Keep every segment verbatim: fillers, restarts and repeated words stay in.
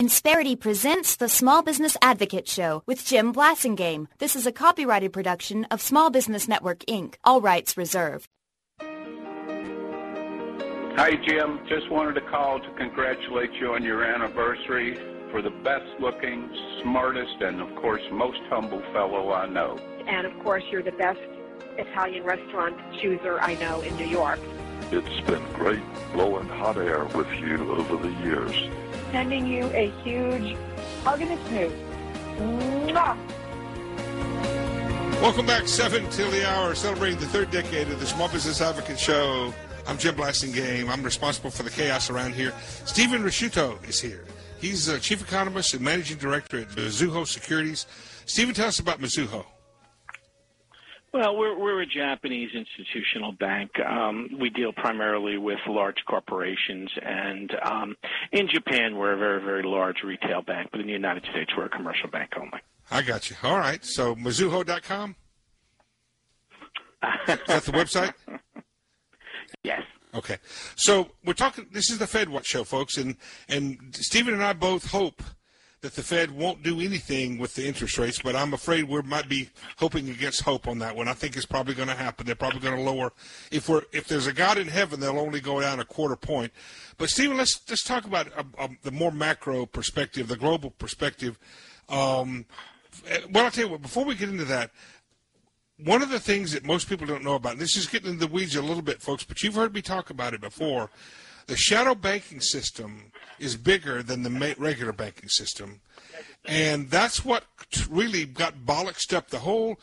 Insperity presents the Small Business Advocate Show with Jim Blasingame. This is a copyrighted production of Small Business Network, Incorporated. All rights reserved. Hi, Jim. Just wanted to call to congratulate you on your anniversary. For the best-looking, smartest, and, of course, most humble fellow I know. And, of course, you're the best Italian restaurant chooser I know in New York. It's been great blowing hot air with you over the years. Sending you a huge hug and a snoot. Mwah! Welcome back, seven till the hour, celebrating the third decade of the Small Business Advocate Show. I'm Jim Blasingame. I'm responsible for the chaos around here. Stephen Risciuto is here. He's the chief economist and managing director at Mizuho Securities. Stephen, tell us about Mizuho. Well, we're, we're a Japanese institutional bank. Um, we deal primarily with large corporations, and um, in Japan, we're a very, very large retail bank, but in the United States, we're a commercial bank only. I got you. All right. So Mizuho dot com? Is that the website? Yes. Okay. So we're talking, this is the Fed Watch Show, folks, and, and Stephen and I both hope that the Fed won't do anything with the interest rates, but I'm afraid we might be hoping against hope on that one. I think it's probably going to happen. They're probably going to lower. If we're if there's a God in heaven, they'll only go down a quarter point. But, Stephen, let's let's talk about uh, uh, the more macro perspective, the global perspective. Um, well, I'll tell you what, before we get into that, one of the things that most people don't know about, and this is getting into the weeds a little bit, folks, but you've heard me talk about it before, the shadow banking system is bigger than the regular banking system. And that's what really got bollocksed up the whole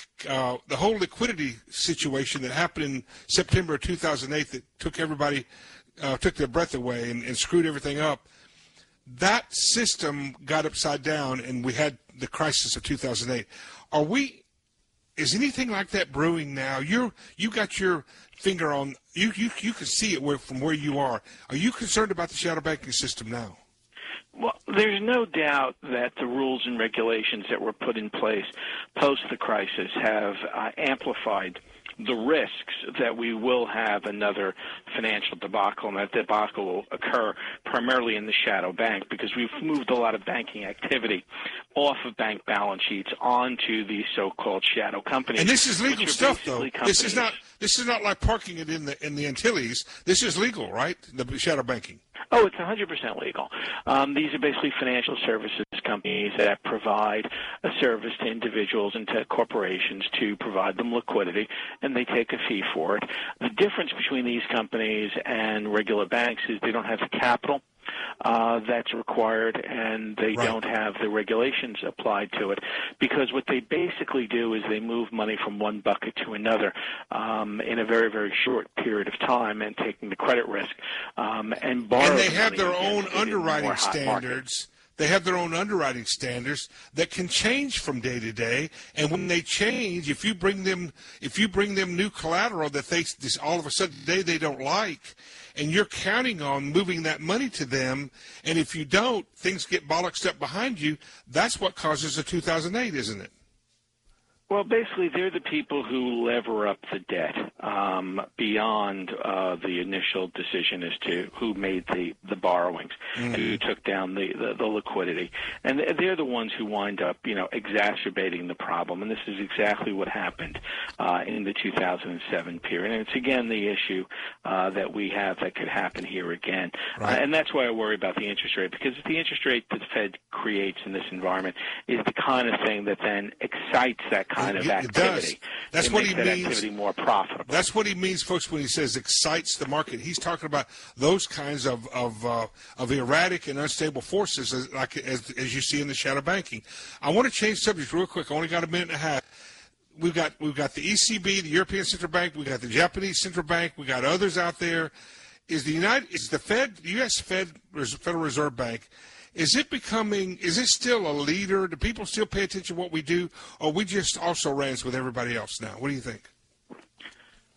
uh, the whole liquidity situation that happened in September of two thousand eight that took everybody, uh, took their breath away and, and screwed everything up. That system got upside down, and we had the crisis of two thousand eight. Are we... Is anything like that brewing now? You're you got your finger on you. You you can see it where, from where you are. Are you concerned about the shadow banking system now? Well, there's no doubt that the rules and regulations that were put in place post the crisis have uh, amplified the risks that we will have another financial debacle, and that debacle will occur primarily in the shadow bank because we've moved a lot of banking activity off of bank balance sheets onto these so-called shadow companies. And this is legal stuff, though. Companies. This is not this is not like parking it in the in the Antilles. This is legal, right? The shadow banking. Oh, it's one hundred percent legal. Um, these are basically financial services companies that provide a service to individuals and to corporations to provide them liquidity, and they take a fee for it. The difference between these companies and regular banks is they don't have the capital uh, that's required, and they right. don't have the regulations applied to it, because what they basically do is they move money from one bucket to another um, in a very, very short period of time, and taking the credit risk um, and borrowing. And they have money their own underwriting standards. Market. They have their own underwriting standards that can change from day to day, and when they change, if you bring them, if you bring them new collateral that they this, all of a sudden today they don't like, and you're counting on moving that money to them, and if you don't, things get bollocksed up behind you. That's what causes the two thousand eight, isn't it? Well, basically, they're the people who lever up the debt um, beyond uh, the initial decision as to who made the, the borrowings, mm-hmm. who took down the, the, the liquidity. And they're the ones who wind up, you know, exacerbating the problem. And this is exactly what happened uh, in the two thousand seven period. And it's, again, the issue uh, that we have that could happen here again. Right. Uh, and that's why I worry about the interest rate, because the interest rate that the Fed creates in this environment is the kind of thing that then excites that kind of activity. It does. That's it what makes he that means. Activity more profitable. That's what he means, folks, when he says excites the market. He's talking about those kinds of of, uh, of erratic and unstable forces, as, like as, as you see in the shadow banking. I want to change subjects real quick. I only got a minute and a half. We've got we've got the E C B, the European Central Bank. We got the Japanese Central Bank. We got others out there. Is the United? Is the Fed? The U S Fed, Federal Reserve Bank? Is it becoming, is it still a leader? Do people still pay attention to what we do? Or we just also rans with everybody else now? What do you think?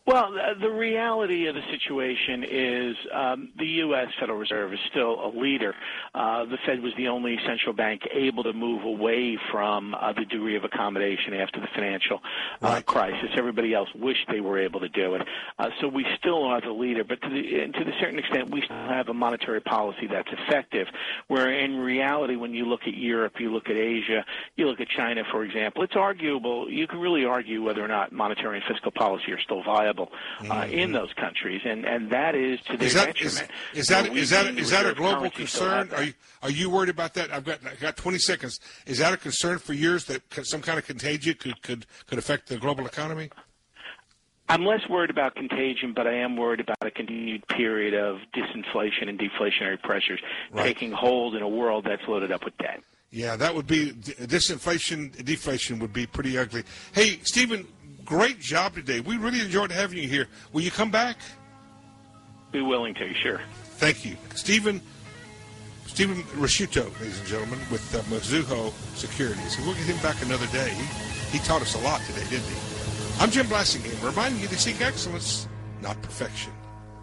Well, the reality of the situation is um, the U S. Federal Reserve is still a leader. Uh, the Fed was the only central bank able to move away from uh, the degree of accommodation after the financial uh, right. crisis. Everybody else wished they were able to do it. Uh, so we still are the leader, but to the, to the certain extent, we still have a monetary policy that's effective, where in reality, when you look at Europe, you look at Asia, you look at China, for example, it's arguable. You can really argue whether or not monetary and fiscal policy are still viable uh, mm-hmm. in those countries, and, and that is to their is that, detriment. Is, is that you know, is that is that a global currency concern? Are you are you worried about that? I've got I've got twenty seconds. Is that a concern for yours that some kind of contagion could could, could affect the global economy? I'm less worried about contagion, but I am worried about a continued period of disinflation and deflationary pressures right. taking hold in a world that's loaded up with debt. Yeah, that would be disinflation, deflation would be pretty ugly. Hey, Stephen, great job today. We really enjoyed having you here. Will you come back? Be willing to, sure. Thank you. Stephen Stephen Rasciuto, ladies and gentlemen, with uh, Mizuho Securities. We'll get him back another day. He, he taught us a lot today, didn't he? I'm Jim Blasingame, reminding you to seek excellence, not perfection.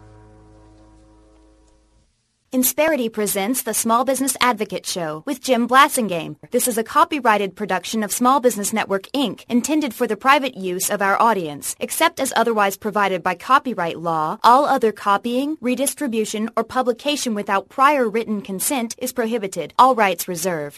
Insperity presents the Small Business Advocate Show with Jim Blasingame. This is a copyrighted production of Small Business Network, Incorporated, intended for the private use of our audience. Except as otherwise provided by copyright law, all other copying, redistribution, or publication without prior written consent is prohibited. All rights reserved.